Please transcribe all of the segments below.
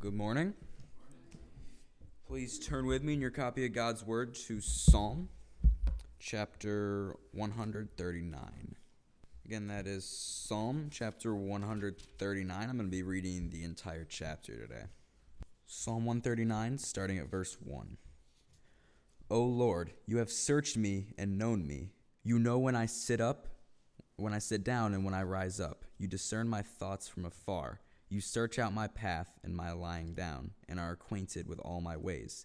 Good morning. Please turn with me in your copy of God's Word to Psalm chapter 139. Again, that is Psalm chapter 139. I'm going to be reading the entire chapter today. Psalm 139, starting at verse 1. O Lord, you have searched me and known me. You know when I sit down, and when I rise up. You discern my thoughts from afar. You search out my path and my lying down, and are acquainted with all my ways.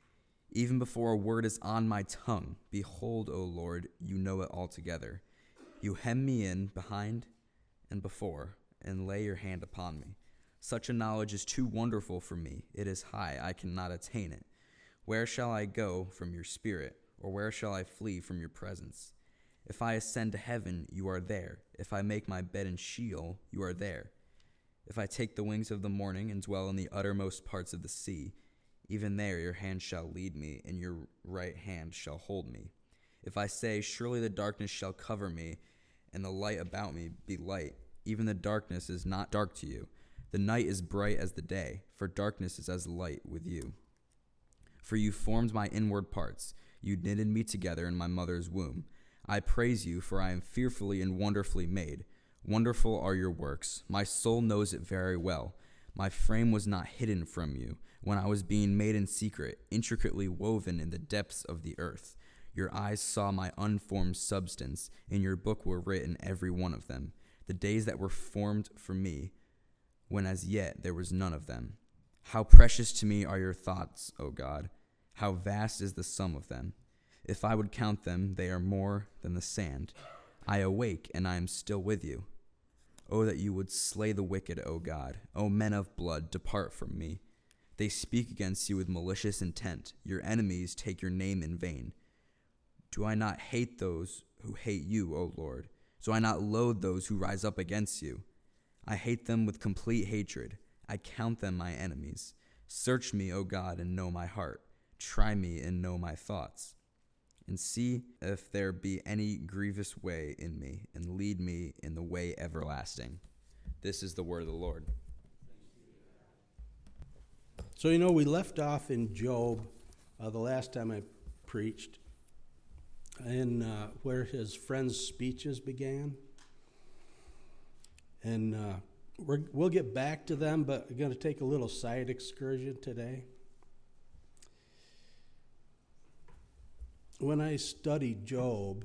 Even before a word is on my tongue, behold, O Lord, you know it altogether. You hem me in behind and before, and lay your hand upon me. Such a knowledge is too wonderful for me. It is high, I cannot attain it. Where shall I go from your spirit, or where shall I flee from your presence? If I ascend to heaven, you are there. If I make my bed in Sheol, you are there. If I take the wings of the morning and dwell in the uttermost parts of the sea, even there your hand shall lead me, and your right hand shall hold me. If I say, surely the darkness shall cover me, and the light about me be light, even the darkness is not dark to you. The night is bright as the day, for darkness is as light with you. For you formed my inward parts. You knitted me together in my mother's womb. I praise you, for I am fearfully and wonderfully made. Wonderful are your works. My soul knows it very well. My frame was not hidden from you when I was being made in secret, intricately woven in the depths of the earth. Your eyes saw my unformed substance. In your book were written every one of them, the days that were formed for me, when as yet there was none of them. How precious to me are your thoughts, O God! How vast is the sum of them! If I would count them, they are more than the sand. I awake, and I am still with you. Oh, that you would slay the wicked, O God. O men of blood, depart from me. They speak against you with malicious intent. Your enemies take your name in vain. Do I not hate those who hate you, O Lord? Do I not loathe those who rise up against you? I hate them with complete hatred. I count them my enemies. Search me, O God, and know my heart. Try me and know my thoughts. And see if there be any grievous way in me, and lead me in the way everlasting. This is the word of the Lord. So, we left off in Job the last time I preached, and where his friends' speeches began. And we'll get back to them, but we're going to take a little side excursion today. When I studied Job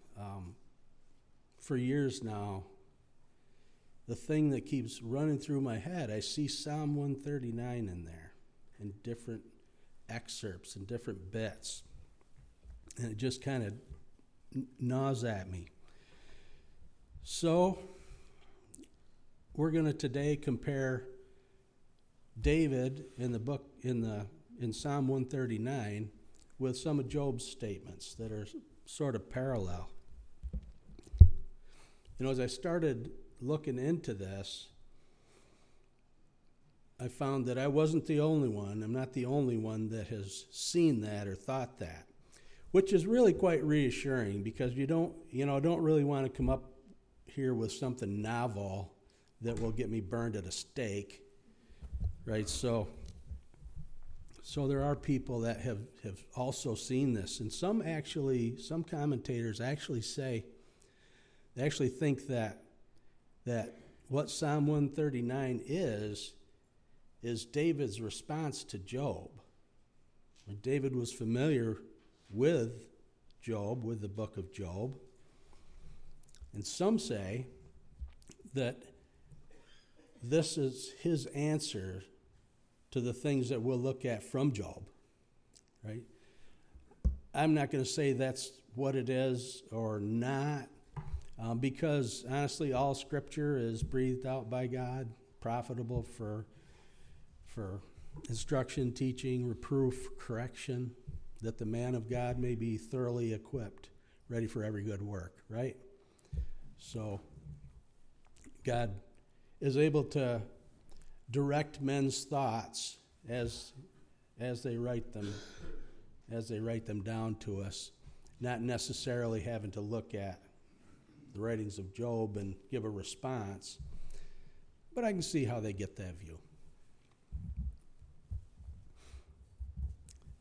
for years now, the thing that keeps running through my head, I see Psalm 139 in there, in different excerpts and different bits. And it just kind of gnaws at me. So, we're going to today compare David in the book, in Psalm 139, with some of Job's statements that are sort of parallel. As I started looking into this, I found that I wasn't the only one. I'm not the only one that has seen that or thought that, which is really quite reassuring, because you don't really want to come up here with something novel that will get me burned at a stake, right? So there are people that have also seen this, and some commentators actually think that what Psalm 139 is David's response to Job. David was familiar with Job, with the book of Job, and some say that this is his answer to the things that we'll look at from Job, right? I'm not going to say that's what it is or not, because honestly, all Scripture is breathed out by God, profitable for instruction, teaching, reproof, correction, that the man of God may be thoroughly equipped, ready for every good work, right? So God is able to direct men's thoughts as they write them down to us, not necessarily having to look at the writings of Job and give a response, but I can see how they get that view.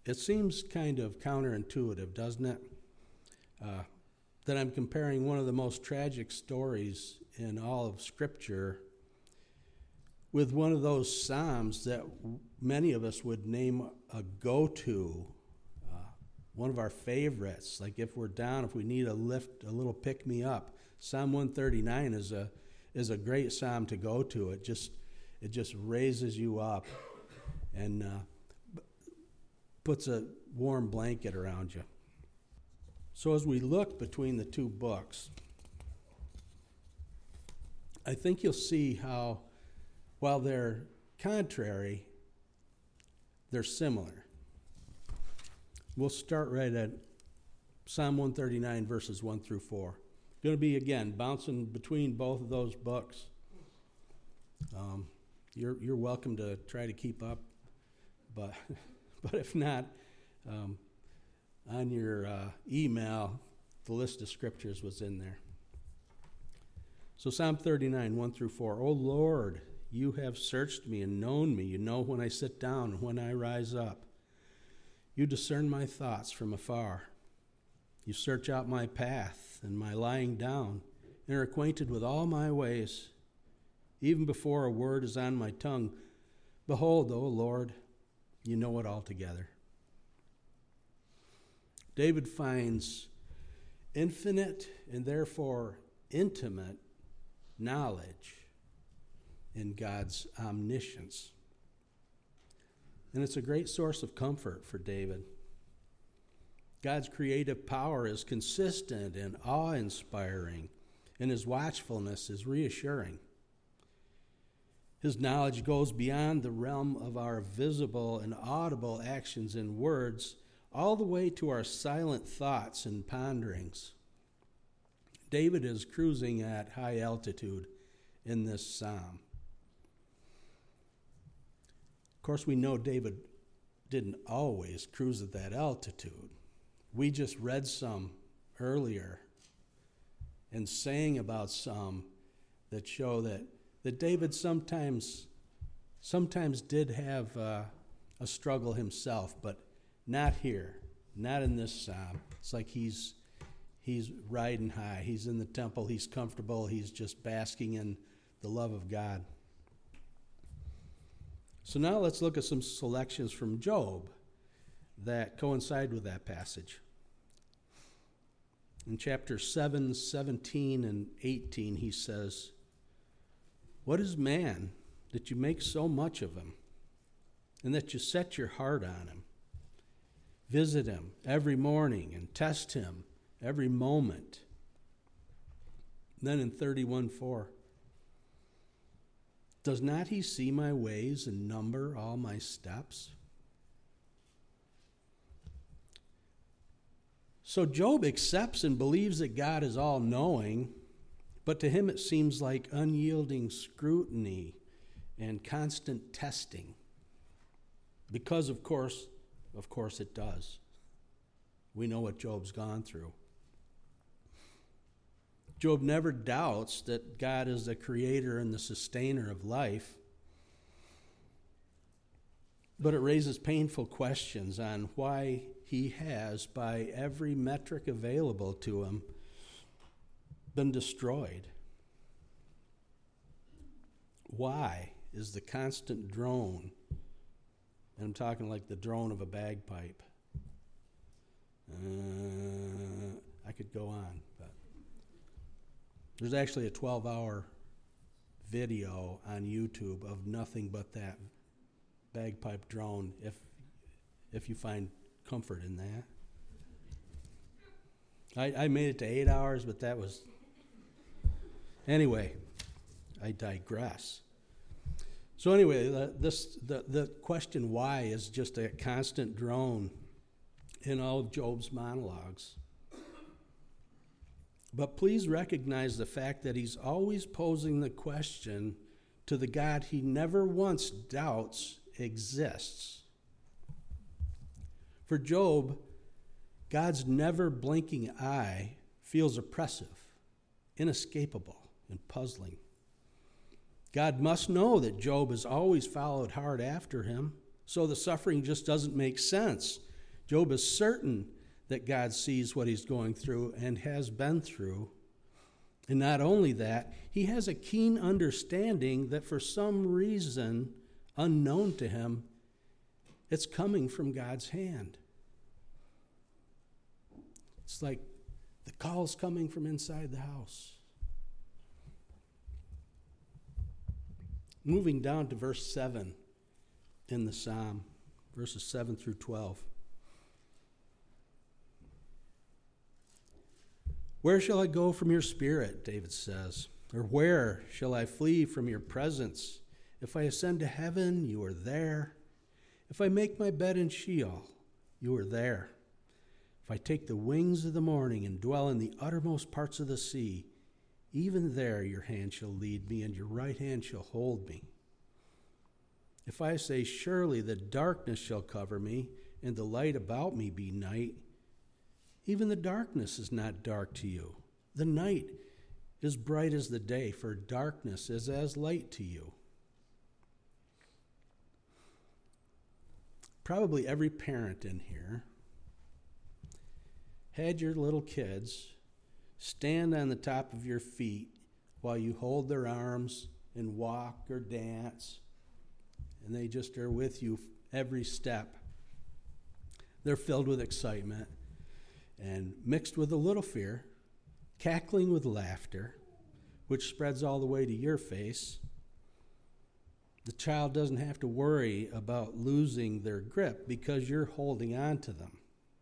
it seems kind of counterintuitive, doesn't it? That I'm comparing one of the most tragic stories in all of Scripture with one of those Psalms that many of us would name a go-to, one of our favorites. Like if we're down, if we need a lift, a little pick-me-up, Psalm 139 is a great psalm to go to. It just raises you up and puts a warm blanket around you. So as we look between the two books, I think you'll see how, while they're contrary, they're similar. We'll start right at Psalm 139, verses 1 through 4. Going to be, again, bouncing between both of those books. You're welcome to try to keep up, but if not, on your email, the list of scriptures was in there. So Psalm 39, 1 through 4. O Lord, you have searched me and known me. You know when I sit down and when I rise up. You discern my thoughts from afar. You search out my path and my lying down, and are acquainted with all my ways. Even before a word is on my tongue, behold, O Lord, you know it altogether. David finds infinite and therefore intimate knowledge in God's omniscience. And it's a great source of comfort for David. God's creative power is consistent and awe-inspiring, and his watchfulness is reassuring. His knowledge goes beyond the realm of our visible and audible actions and words, all the way to our silent thoughts and ponderings. David is cruising at high altitude in this psalm. Of course, we know David didn't always cruise at that altitude. We just read some earlier and sang about some that show that David sometimes did have a struggle himself, but not here, not in this psalm. It's like he's riding high. He's in the temple. He's comfortable. He's just basking in the love of God. So now let's look at some selections from Job that coincide with that passage. In chapter 7, 17, and 18, he says, "What is man that you make so much of him, and that you set your heart on him? Visit him every morning and test him every moment." Then in 31:4, "Does not he see my ways and number all my steps?" So Job accepts and believes that God is all-knowing, but to him it seems like unyielding scrutiny and constant testing. Because, of course it does. We know what Job's gone through. Job never doubts that God is the creator and the sustainer of life, but it raises painful questions on why he has, by every metric available to him, been destroyed. Why is the constant drone, and I'm talking like the drone of a bagpipe? I could go on, but there's actually a 12-hour video on YouTube of nothing but that bagpipe drone, if you find comfort in that. I made it to 8 hours, but that was... Anyway, I digress. So anyway, the question why is just a constant drone in all of Job's monologues. But please recognize the fact that he's always posing the question to the God he never once doubts exists. For Job, God's never blinking eye feels oppressive, inescapable, and puzzling. God must know that Job has always followed hard after him, so the suffering just doesn't make sense Job is certain that God sees what he's going through and has been through. And not only that, he has a keen understanding that for some reason unknown to him, it's coming from God's hand. It's like the call's coming from inside the house. Moving down to verse 7 in the psalm, verses 7 through 12. Where shall I go from your spirit, David says, or where shall I flee from your presence? If I ascend to heaven, you are there. If I make my bed in Sheol, you are there. If I take the wings of the morning and dwell in the uttermost parts of the sea, even there your hand shall lead me, and your right hand shall hold me. If I say, surely the darkness shall cover me, and the light about me be night, even the darkness is not dark to you. The night is bright as the day, for darkness is as light to you. Probably every parent in here had your little kids stand on the top of your feet while you hold their arms and walk or dance, and they just are with you every step. They're filled with excitement and mixed with a little fear, cackling with laughter, which spreads all the way to your face. The child doesn't have to worry about losing their grip because you're holding on to them.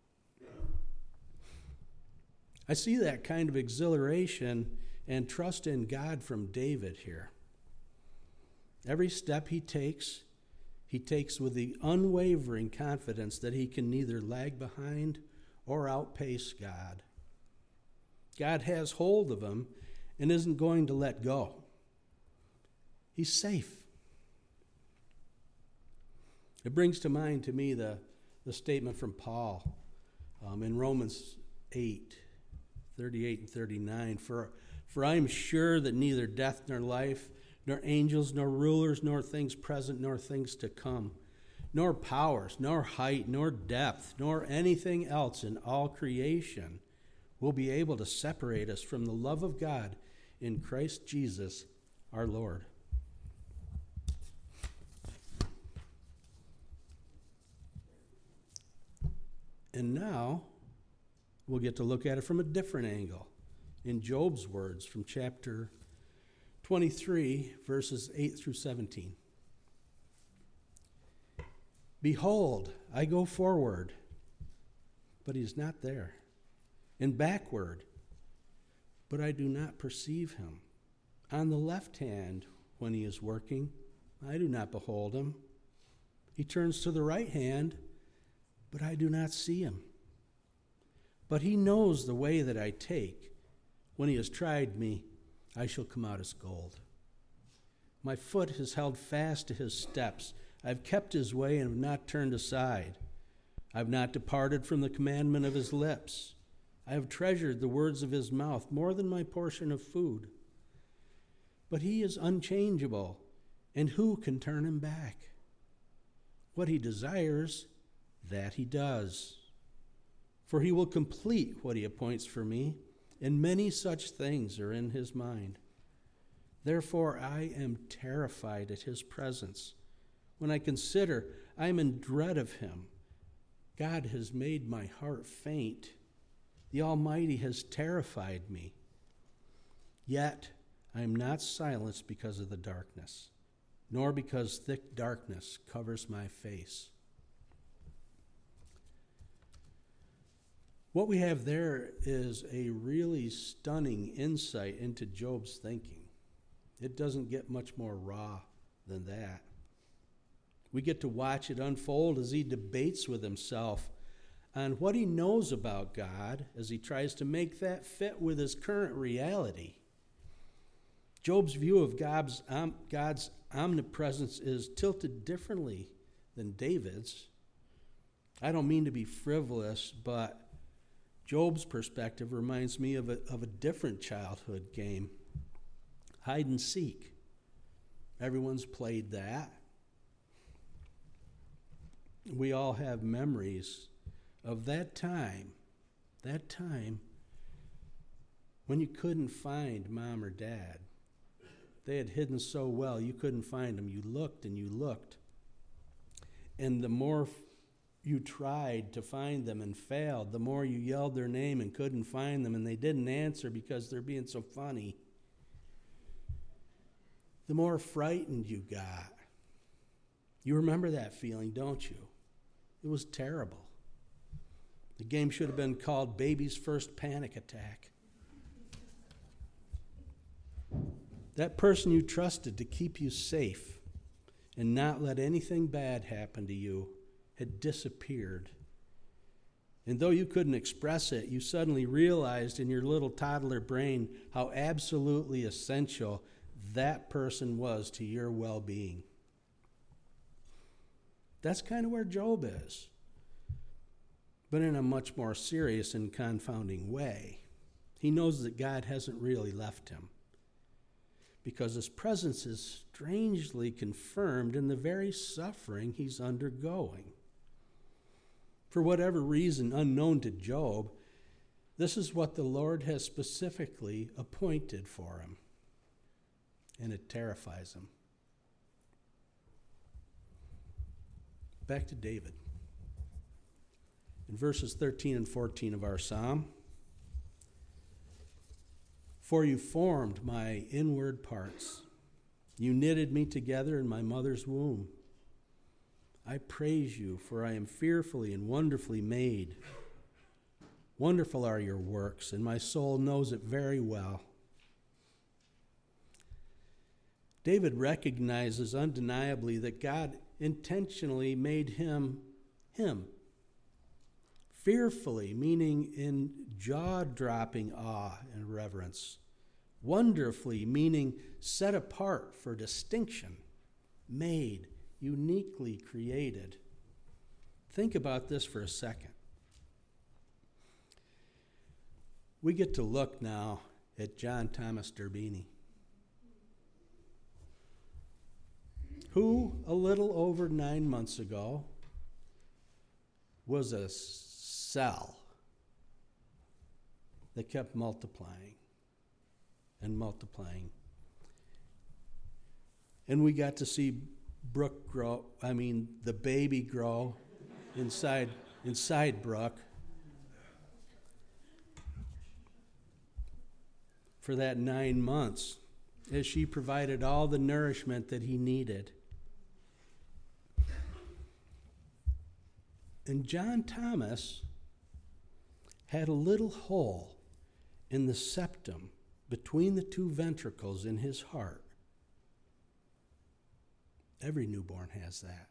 I see that kind of exhilaration and trust in God from David here. Every step he takes with the unwavering confidence that he can neither lag behind or outpace God. God has hold of him and isn't going to let go. He's safe. It brings to mind to me the statement from Paul in Romans 8:38 and 39. For I am sure that neither death nor life, nor angels, nor rulers, nor things present, nor things to come, nor powers, nor height, nor depth, nor anything else in all creation will be able to separate us from the love of God in Christ Jesus our Lord. And now we'll get to look at it from a different angle in Job's words from chapter 23, verses 8 through 17. Behold, I go forward, but he is not there, and backward, but I do not perceive him. On the left hand, when he is working, I do not behold him. He turns to the right hand, but I do not see him. But he knows the way that I take. When he has tried me, I shall come out as gold. My foot has held fast to his steps. I've kept his way and have not turned aside. I've not departed from the commandment of his lips. I have treasured the words of his mouth more than my portion of food. But he is unchangeable, and who can turn him back? What he desires, that he does. For he will complete what he appoints for me, and many such things are in his mind. Therefore I am terrified at his presence. When I consider, I am in dread of him. God has made my heart faint. The Almighty has terrified me. Yet I am not silenced because of the darkness, nor because thick darkness covers my face. What we have there is a really stunning insight into Job's thinking. It doesn't get much more raw than that. We get to watch it unfold as he debates with himself on what he knows about God as he tries to make that fit with his current reality. Job's view of God's omnipresence is tilted differently than David's. I don't mean to be frivolous, but Job's perspective reminds me of a different childhood game, hide and seek. Everyone's played that. We all have memories of that time when you couldn't find mom or dad. They had hidden so well you couldn't find them. You looked and you looked. And the more you tried to find them and failed, the more you yelled their name and couldn't find them, and they didn't answer because they're being so funny, the more frightened you got. You remember that feeling, don't you? It was terrible. The game should have been called Baby's First Panic Attack. That person you trusted to keep you safe and not let anything bad happen to you had disappeared. And though you couldn't express it, you suddenly realized in your little toddler brain how absolutely essential that person was to your well-being. That's kind of where Job is, but in a much more serious and confounding way. He knows that God hasn't really left him, because his presence is strangely confirmed in the very suffering he's undergoing. For whatever reason unknown to Job, this is what the Lord has specifically appointed for him, and it terrifies him. Back to David. In verses 13 and 14 of our psalm, "For you formed my inward parts. You knitted me together in my mother's womb. I praise you, for I am fearfully and wonderfully made. Wonderful are your works, and my soul knows it very well." David recognizes undeniably that God intentionally made him. Fearfully, meaning in jaw-dropping awe and reverence. Wonderfully, meaning set apart for distinction. Made, uniquely created. Think about this for a second. We get to look now at John Thomas Durbini, who a little over 9 months ago was a cell that kept multiplying and multiplying. And we got to see Brooke grow, the baby grow inside Brooke. For that 9 months, as she provided all the nourishment that he needed. And John Thomas had a little hole in the septum between the two ventricles in his heart. Every newborn has that.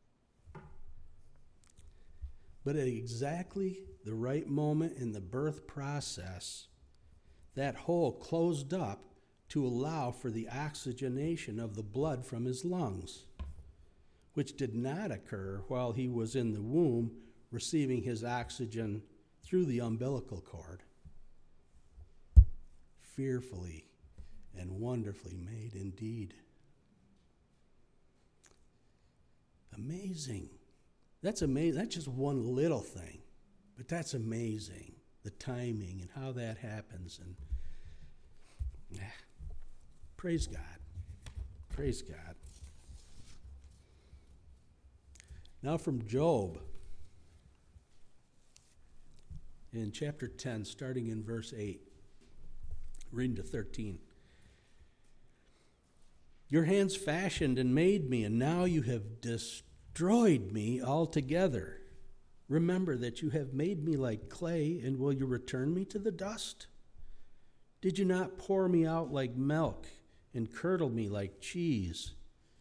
But at exactly the right moment in the birth process, that hole closed up to allow for the oxygenation of the blood from his lungs, which did not occur while he was in the womb receiving his oxygen through the umbilical cord. Fearfully and wonderfully made indeed. Amazing. That's amazing. That's just one little thing, but that's amazing. The timing and how that happens. And praise God. Praise God. Now from Job, in chapter 10, starting in verse 8, reading to 13. "Your hands fashioned and made me, and now you have destroyed me altogether. Remember that you have made me like clay, and will you return me to the dust? Did you not pour me out like milk and curdle me like cheese?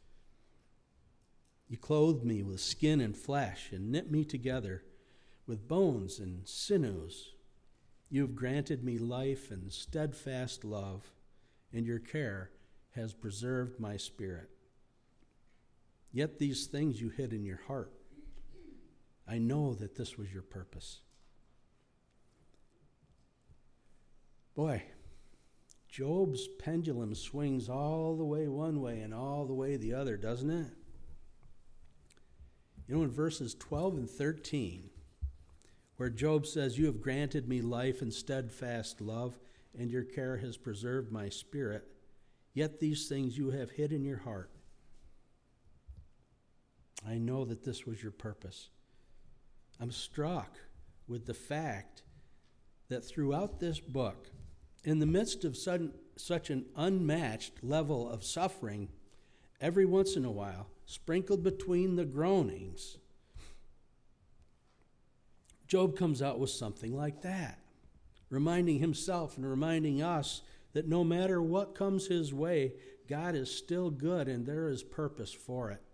You clothed me with skin and flesh and knit me together with bones and sinews. You have granted me life and steadfast love, and your care has preserved my spirit. Yet these things you hid in your heart. I know that this was your purpose." Boy, Job's pendulum swings all the way one way and all the way the other, doesn't it? In verses 12 and 13, where Job says, "You have granted me life and steadfast love, and your care has preserved my spirit. Yet these things you have hid in your heart. I know that this was your purpose." I'm struck with the fact that throughout this book, in the midst of such an unmatched level of suffering, every once in a while, sprinkled between the groanings, Job comes out with something like that, reminding himself and reminding us that no matter what comes his way, God is still good and there is purpose for it.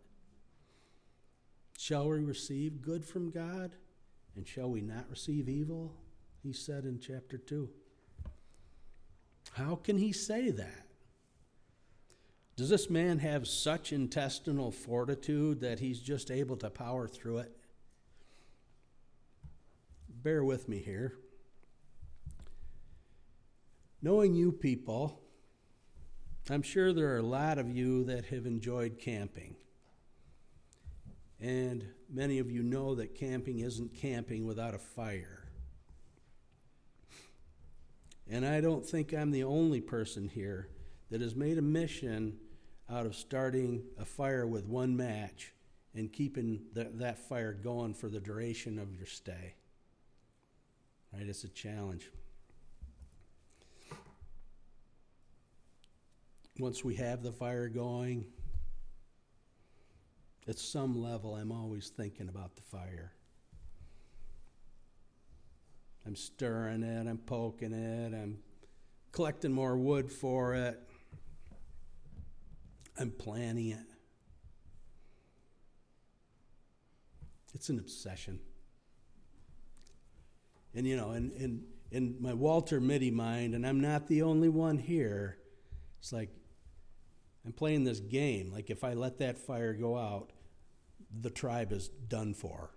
Shall we receive good from God, and shall we not receive evil? He said in chapter 2. How can he say that? Does this man have such intestinal fortitude that he's just able to power through it? Bear with me here. Knowing you people, I'm sure there are a lot of you that have enjoyed camping. And many of you know that camping isn't camping without a fire. And I don't think I'm the only person here that has made a mission out of starting a fire with one match and keeping that fire going for the duration of your stay. Right? It's a challenge. Once we have the fire going, at some level, I'm always thinking about the fire. I'm stirring it, I'm poking it, I'm collecting more wood for it, I'm planning it. It's an obsession. And you know, in my Walter Mitty mind, and I'm not the only one here, it's like I'm playing this game. Like if I let that fire go out, the tribe is done for.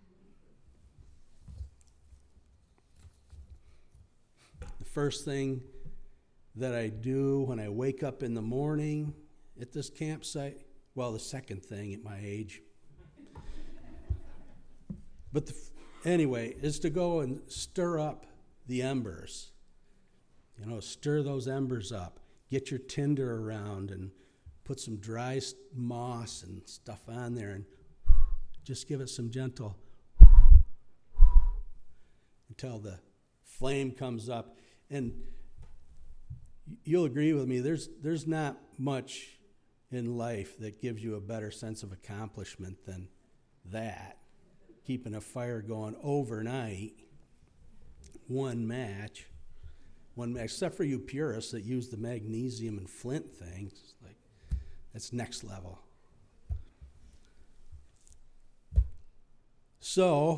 The first thing that I do when I wake up in the morning at this campsite, well, the second thing at my age, but anyway, is to go and stir up the embers. You know, stir those embers up. Get your tinder around and put some dry moss and stuff on there and just give it some gentle until the flame comes up. And you'll agree with me, there's not much in life that gives you a better sense of accomplishment than that. Keeping a fire going overnight, one match, except for you purists that use the magnesium and flint things, like that's next level. So,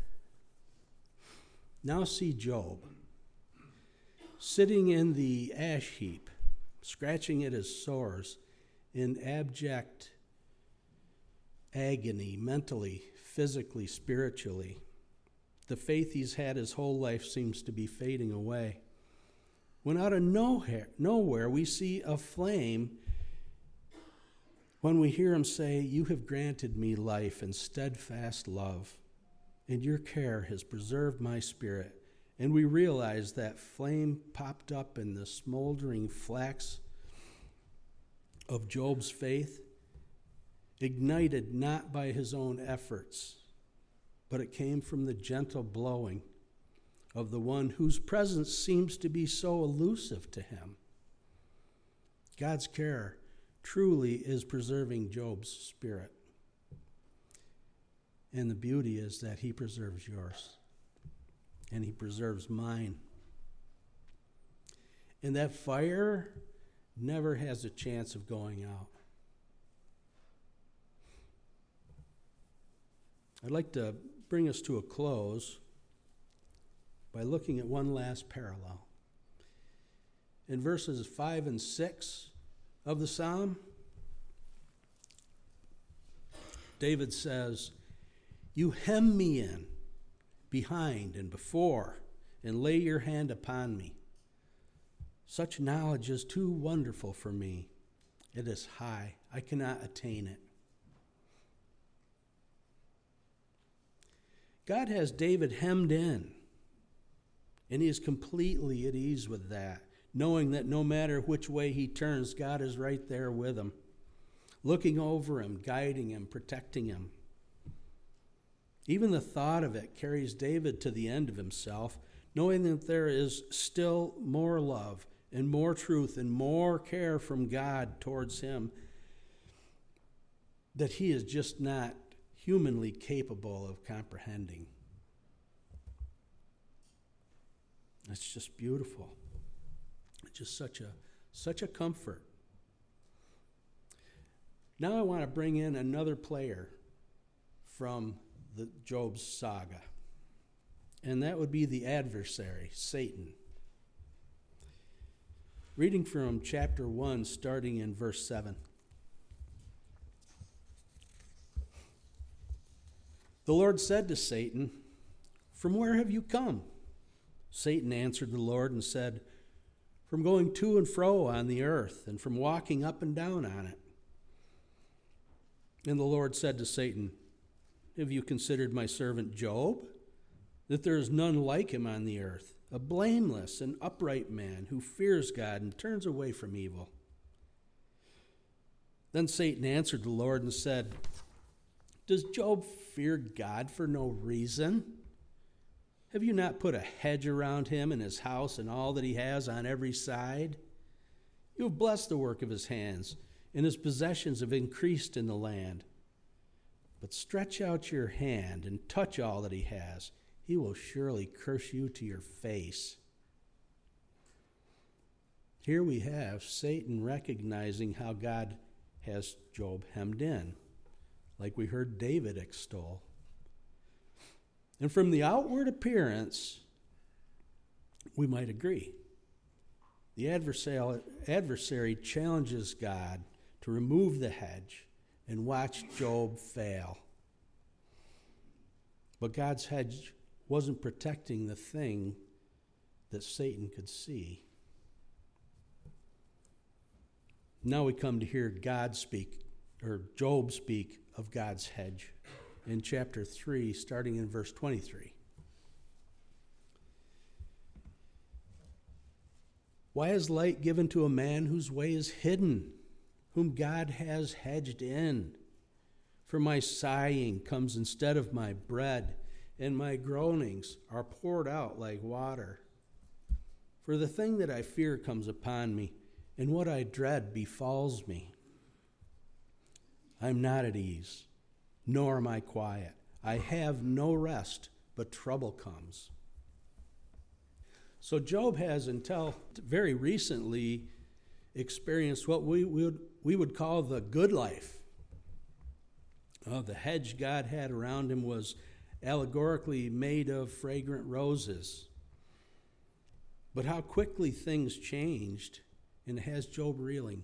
now see Job sitting in the ash heap, scratching at his sores in abject agony, mentally, physically, spiritually. The faith he's had his whole life seems to be fading away. When out of nowhere we see a flame when we hear him say, "You have granted me life and steadfast love, and your care has preserved my spirit." And we realize that flame popped up in the smoldering flax of Job's faith, ignited not by his own efforts, but it came from the gentle blowing of the one whose presence seems to be so elusive to him. God's care truly is preserving Job's spirit. And the beauty is that he preserves yours. And he preserves mine. And that fire never has a chance of going out. I'd like to bring us to a close by looking at one last parallel. In verses 5 and 6 of the psalm, David says, "You hem me in behind and before, and lay your hand upon me. Such knowledge is too wonderful for me. It is high. I cannot attain it." God has David hemmed in, and he is completely at ease with that, knowing that no matter which way he turns, God is right there with him, looking over him, guiding him, protecting him. Even the thought of it carries David to the end of himself, knowing that there is still more love and more truth and more care from God towards him that he is just not humanly capable of comprehending. It's just beautiful. It's just such a comfort. Now I want to bring in another player from the Job's saga, and that would be the adversary, Satan. Reading from chapter 1, starting in verse 7. The Lord said to Satan, "From where have you come?" Satan answered the Lord and said, "From going to and fro on the earth, and from walking up and down on it." And the Lord said to Satan, "Have you considered my servant Job, that there is none like him on the earth, a blameless and upright man who fears God and turns away from evil?" Then Satan answered the Lord and said, "Does Job fear God for no reason? Have you not put a hedge around him and his house and all that he has on every side? You have blessed the work of his hands, and his possessions have increased in the land. But stretch out your hand and touch all that he has. He will surely curse you to your face." Here we have Satan recognizing how God has Job hemmed in, like we heard David extol. And from the outward appearance, we might agree. The adversary challenges God to remove the hedge and watch Job fail. But God's hedge wasn't protecting the thing that Satan could see. Now we come to hear Job speak of God's hedge in chapter 3, starting in verse 23. "Why is light given to a man whose way is hidden, whom God has hedged in? For my sighing comes instead of my bread, and my groanings are poured out like water. For the thing that I fear comes upon me, and what I dread befalls me. I am not at ease, nor am I quiet. I have no rest, but trouble comes." So Job has, until very recently, experienced what we would call the good life. The hedge God had around him was allegorically made of fragrant roses. But how quickly things changed, and it has Job reeling.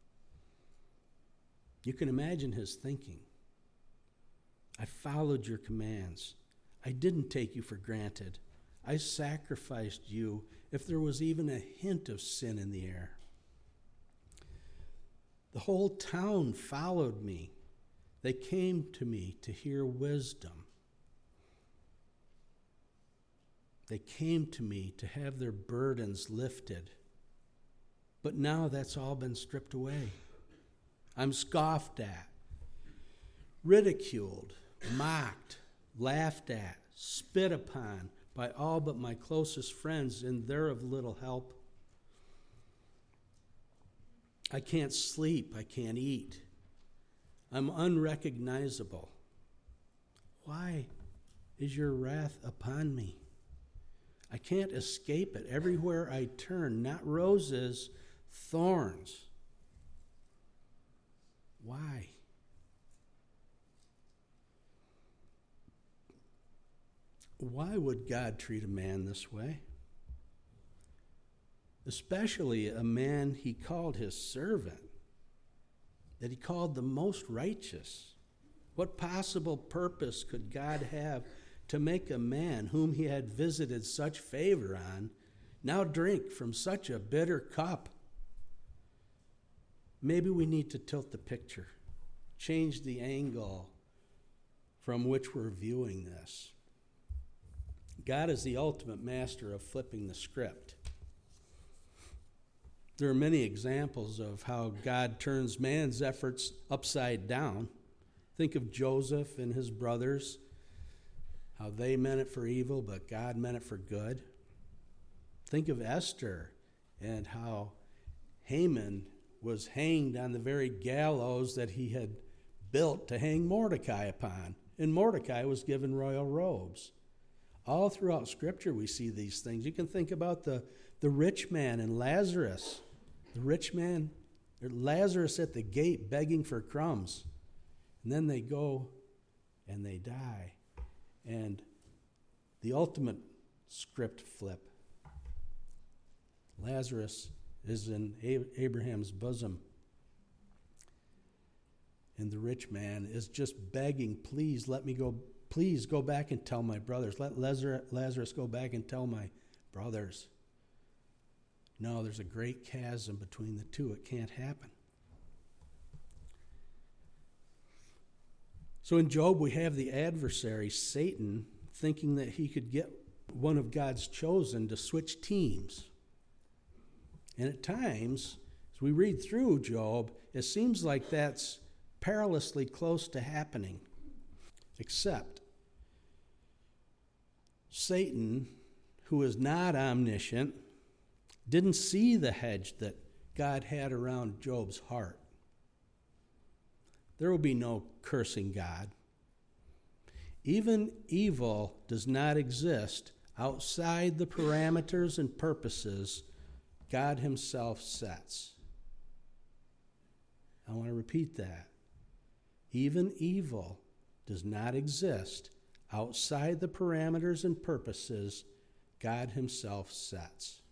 You can imagine his thinking. "I followed your commands. I didn't take you for granted. I sacrificed you if there was even a hint of sin in the air. The whole town followed me. They came to me to hear wisdom. They came to me to have their burdens lifted. But now that's all been stripped away. I'm scoffed at, ridiculed, mocked, laughed at, spit upon by all but my closest friends, and they're of little help. I can't sleep, I can't eat. I'm unrecognizable. Why is your wrath upon me? I can't escape it. Everywhere I turn, not roses, thorns. Why? Why would God treat a man this way? Especially a man he called his servant, that he called the most righteous. What possible purpose could God have to make a man whom he had visited such favor on now drink from such a bitter cup? Maybe we need to tilt the picture, change the angle from which we're viewing this. God is the ultimate master of flipping the script. There are many examples of how God turns man's efforts upside down. Think of Joseph and his brothers, how they meant it for evil, but God meant it for good. Think of Esther and how Haman was hanged on the very gallows that he had built to hang Mordecai upon. And Mordecai was given royal robes. All throughout Scripture we see these things. You can think about the rich man and Lazarus. The rich man, Lazarus at the gate begging for crumbs. And then they go and they die. And the ultimate script flip. Lazarus is in Abraham's bosom. And the rich man is just begging, please let me go. Please go back and tell my brothers. Let Lazarus go back and tell my brothers. No, there's a great chasm between the two. It can't happen. So in Job, we have the adversary, Satan, thinking that he could get one of God's chosen to switch teams. And at times, as we read through Job, it seems like that's perilously close to happening. Except Satan, who is not omniscient, didn't see the hedge that God had around Job's heart. There will be no cursing God. Even evil does not exist outside the parameters and purposes God himself sets. I want to repeat that. Even evil does not exist outside the parameters and purposes God himself sets.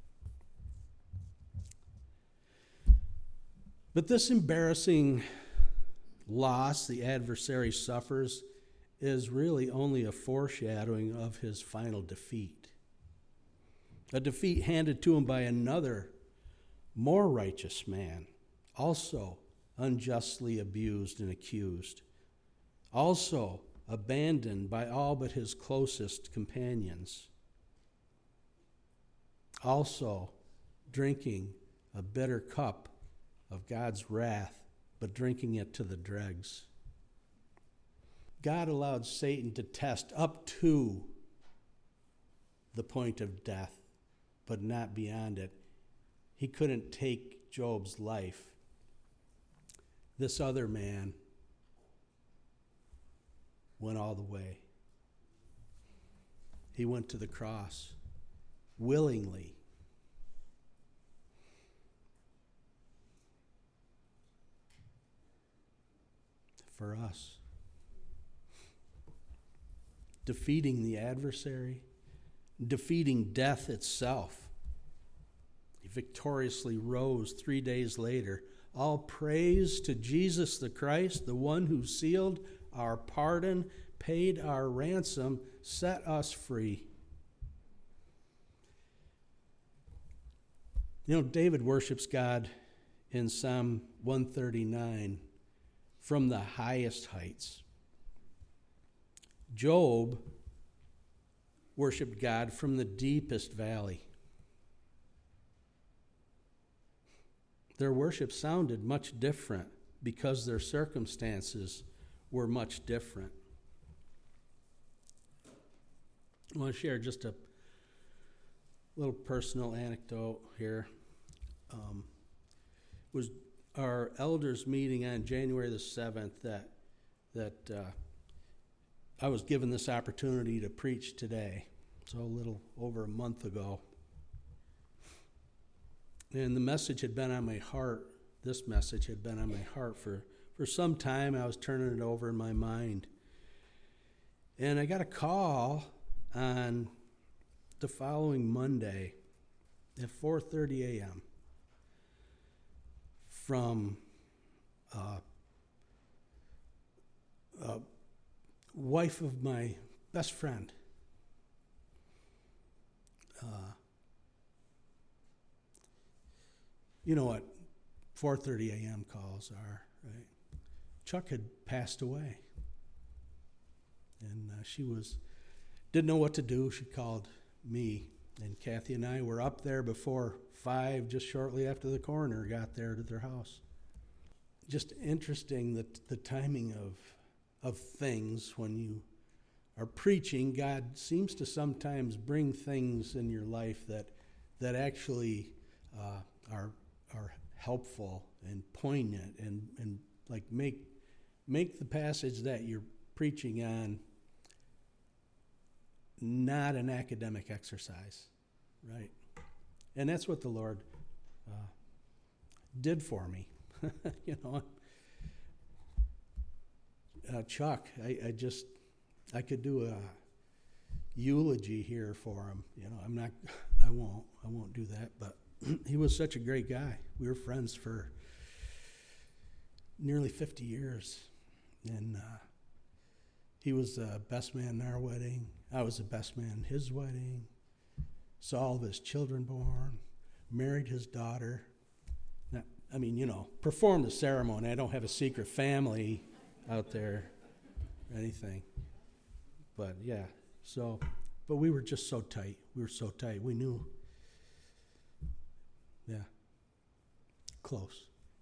But this embarrassing loss the adversary suffers is really only a foreshadowing of his final defeat. A defeat handed to him by another, more righteous man, also unjustly abused and accused, also abandoned by all but his closest companions, also drinking a bitter cup of God's wrath, but drinking it to the dregs. God allowed Satan to test up to the point of death, but not beyond it. He couldn't take Job's life. This other man went all the way. He went to the cross willingly. For us. Defeating the adversary, defeating death itself. He victoriously rose 3 days later. All praise to Jesus the Christ, the one who sealed our pardon, paid our ransom, set us free. You know, David worships God in Psalm 139 from the highest heights. Job worshiped God from the deepest valley. Their worship sounded much different because their circumstances were much different. I want to share just a little personal anecdote here. Was our elders meeting on January the 7th that I was given this opportunity to preach today, so a little over a month ago. And the message had been on my heart, this message had been on my heart for some time. I was turning it over in my mind. And I got a call on the following Monday at 4:30 a.m. from a wife of my best friend. You know what 4:30 a.m. calls are, right? Chuck had passed away, and she was didn't know what to do. She called me, and Kathy and I were up there before 5, just shortly after the coroner got there to their house. Just interesting that the timing of things when you are preaching. God seems to sometimes bring things in your life that actually are helpful and poignant and like make the passage that you're preaching on not an academic exercise, right? And that's what the Lord did for me. Chuck, I could do a eulogy here for him. I won't do that, but he was such a great guy. We were friends for nearly 50 years, and he was the best man in our wedding. I was the best man in his wedding. Saw all of his children born, married his daughter. Now, performed the ceremony. I don't have a secret family out there or anything. But yeah, but we were just so tight. We were so tight. We knew. Yeah. Close.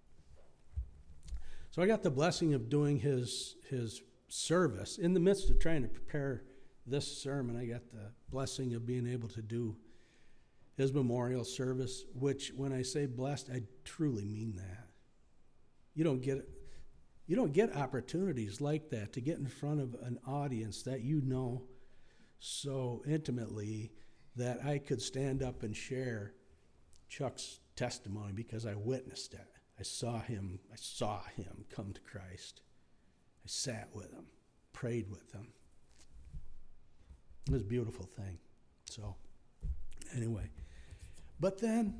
So I got the blessing of doing his service. In the midst of trying to prepare this sermon, I got the blessing of being able to do his memorial service, which when I say blessed, I truly mean that. You don't get opportunities like that to get in front of an audience that you know so intimately that I could stand up and share Chuck's testimony because I witnessed it. I saw him come to Christ. I sat with him, prayed with him. It was a beautiful thing. So, anyway, but then,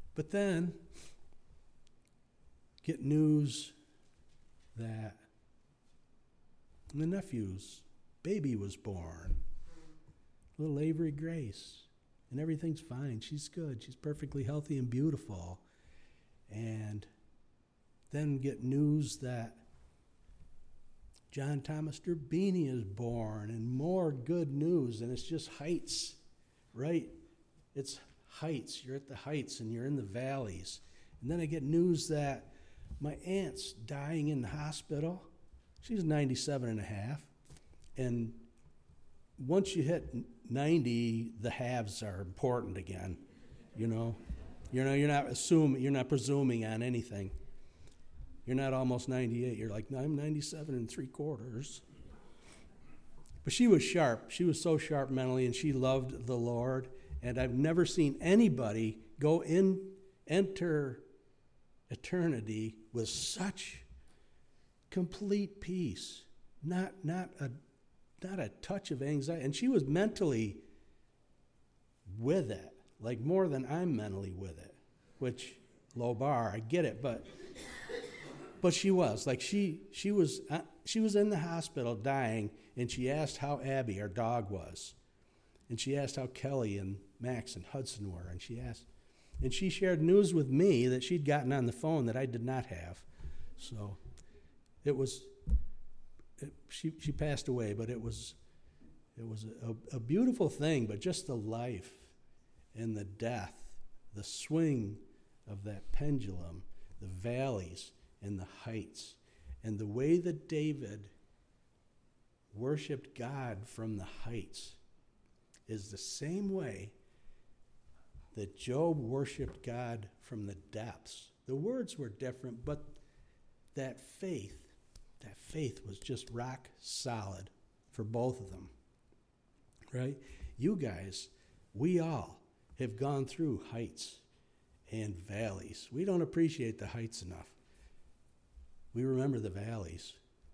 get news that the nephew's baby was born, little Avery Grace, and everything's fine. She's good. She's perfectly healthy and beautiful. And then get news that John Thomas Durbini is born, and more good news, and it's just heights, right? It's heights. You're at the heights, and you're in the valleys. And then I get news that my aunt's dying in the hospital. She's 97 and a half. And once you hit 90, the halves are important again, You're not presuming on anything. You're not almost 98. You're like, I'm 97 3/4. But she was sharp. She was so sharp mentally, and she loved the Lord. And I've never seen anybody enter eternity with such complete peace. Not a touch of anxiety. And she was mentally with it, like more than I'm mentally with it, which, low bar, I get it, but she was. Like she was in the hospital dying, and she asked how Abby, our dog, was. And she asked how Kelly and Max and Hudson were, and she shared news with me that she'd gotten on the phone that I did not have. So she passed away, but it was a beautiful thing, but just the life and the death, the swing of that pendulum, the valleys and the heights, and the way that David worshiped God from the heights is the same way that Job worshiped God from the depths. The words were different, but that faith was just rock solid for both of them, right? You guys, we all have gone through heights and valleys. We don't appreciate the heights enough. We remember the valleys.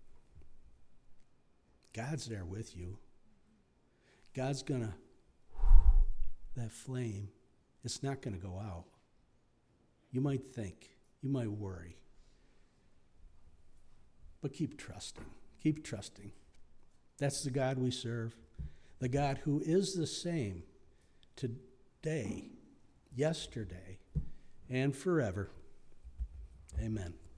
God's there with you. God's that flame, it's not going to go out. You might think, you might worry, but keep trusting. Keep trusting. That's the God we serve, the God who is the same today, yesterday, and forever. Amen.